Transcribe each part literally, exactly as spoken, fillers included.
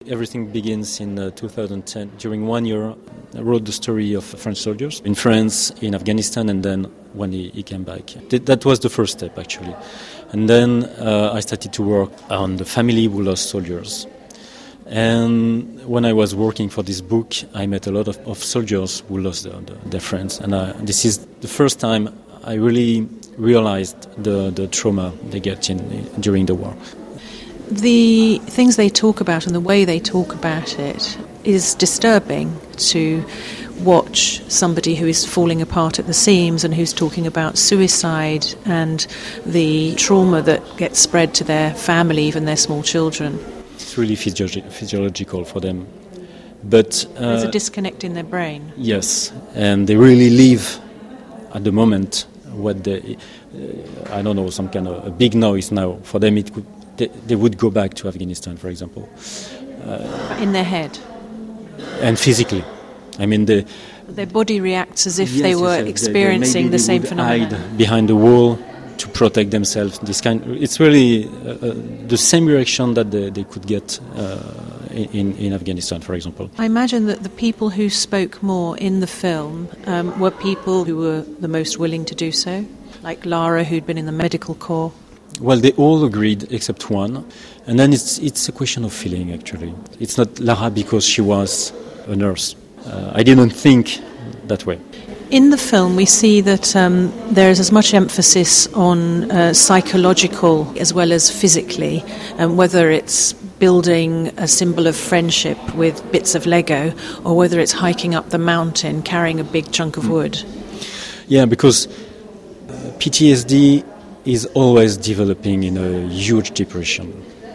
everything begins in uh, two thousand ten. During one year, I wrote the story of French soldiers in France, in Afghanistan, and then when he, he came back. Th- that was the first step, actually. And then uh, I started to work on the family who lost soldiers. And when I was working for this book, I met a lot of, of soldiers who lost their, their friends. And I, this is the first time I really realized the, the trauma they get in, during the war. The things they talk about and the way they talk about it is disturbing to watch somebody who is falling apart at the seams and who's talking about suicide and the trauma that gets spread to their family, even their small children. It's really physiologi- physiological for them. But uh, there's a disconnect in their brain. Yes, and they really live at the moment what they, uh, I don't know, some kind of a big noise now. For them, it could, they, they would go back to Afghanistan, for example. Uh, in their head? And physically. I mean, the, their body reacts as if yes, they were yes, experiencing they, they the same would phenomenon. Hide behind the wall to protect themselves. This kind, it's really uh, uh, the same reaction that they, they could get uh, in, in Afghanistan, for example. I imagine that the people who spoke more in the film um, were people who were the most willing to do so, like Lara, who'd been in the medical corps. Well, they all agreed except one, and then it's it's a question of feeling. Actually, it's not Lara because she was a nurse. Uh, I didn't think that way. In the film, we see that um, there is as much emphasis on uh, psychological as well as physically, um, whether it's building a symbol of friendship with bits of Lego or whether it's hiking up the mountain carrying a big chunk of wood. Yeah, because uh, P T S D is always developing in a huge depression.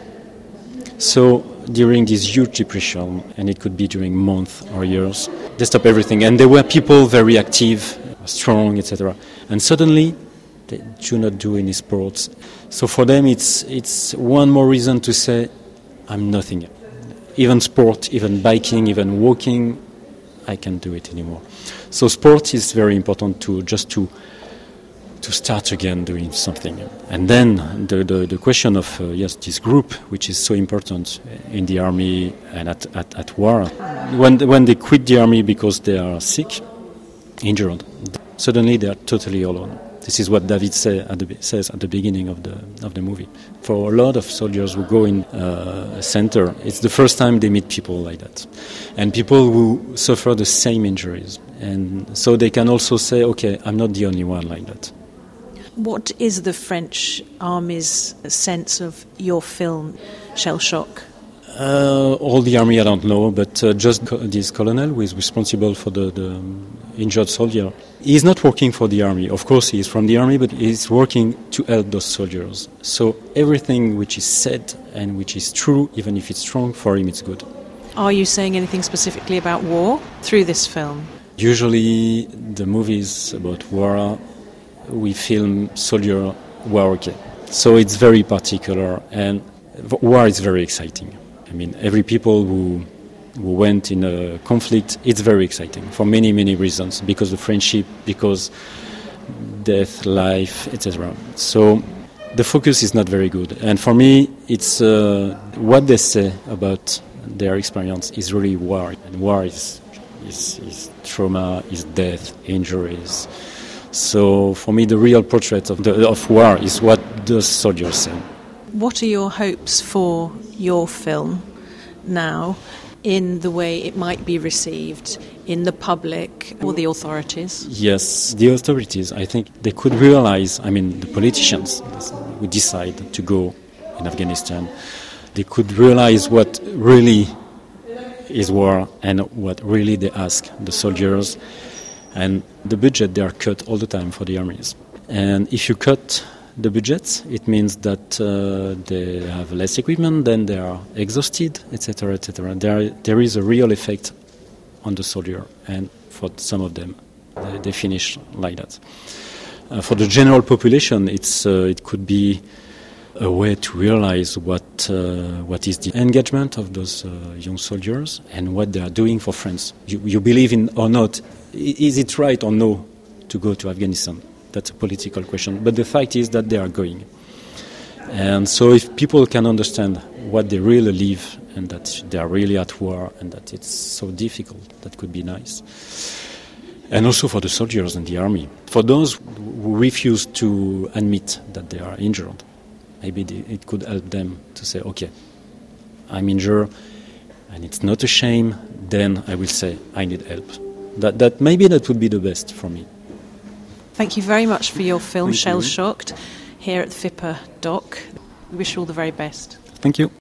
So during this huge depression, and it could be during months or years, they stop everything. And there were people very active, strong, et cetera. And suddenly, they do not do any sports. So for them, it's it's one more reason to say, I'm nothing. Even sport, even biking, even walking, I can't do it anymore. So sport is very important to just to to start again doing something. And then the, the, the question of, uh, yes, this group, which is so important in the army and at, at, at war, when, when they quit the army because they are sick, injured, suddenly they are totally alone. This is what David say at the, says at the beginning of the of the movie. For a lot of soldiers who go in uh, a center, it's the first time they meet people like that. And people who suffer the same injuries. And so they can also say, okay, I'm not the only one like that. What is the French army's sense of your film, Shell Shock? Uh, all the army, I don't know, but uh, just co- this colonel who is responsible for the, the um, injured soldier. He's not working for the army. Of course, he is from the army, but he's working to help those soldiers. So everything which is said and which is true, even if it's wrong, for him it's good. Are you saying anything specifically about war through this film? Usually, the movies about war, we film soldier who are okay. So it's very particular, and war is very exciting. I mean, every people who who went in a conflict, it's very exciting for many, many reasons, because of friendship, because death, life, et cetera. So the focus is not very good. And for me, it's uh, what they say about their experience is really war. And war is, is, is trauma, is death, injuries. So for me, the real portrait of the of war is what the soldiers say. What are your hopes for your film now, in the way it might be received in the public or the authorities? Yes, the authorities, I think they could realize, I mean, the politicians who decide to go in Afghanistan, they could realize what really is war and what really they ask the soldiers. And the budget, they are cut all the time for the armies. And if you cut the budgets, it means that uh, they have less equipment, then they are exhausted, et cetera, et cetera. There, there is a real effect on the soldier, and for some of them, they, they finish like that. Uh, for the general population, it's uh, it could be a way to realize what uh, what is the engagement of those uh, young soldiers and what they are doing for France. You, you believe in or not, is it right or no to go to Afghanistan? That's a political question. But the fact is that they are going. And so if people can understand what they really live and that they are really at war and that it's so difficult. That could be nice. And also for the soldiers in the army. For those who refuse to admit that they are injured, maybe they, it could help them to say, okay, I'm injured and it's not a shame, then I will say I need help. That, that maybe that would be the best for me. Thank you very much for your film, Thank Shell you. Shocked, here at the FIPA doc. We wish you all the very best. Thank you.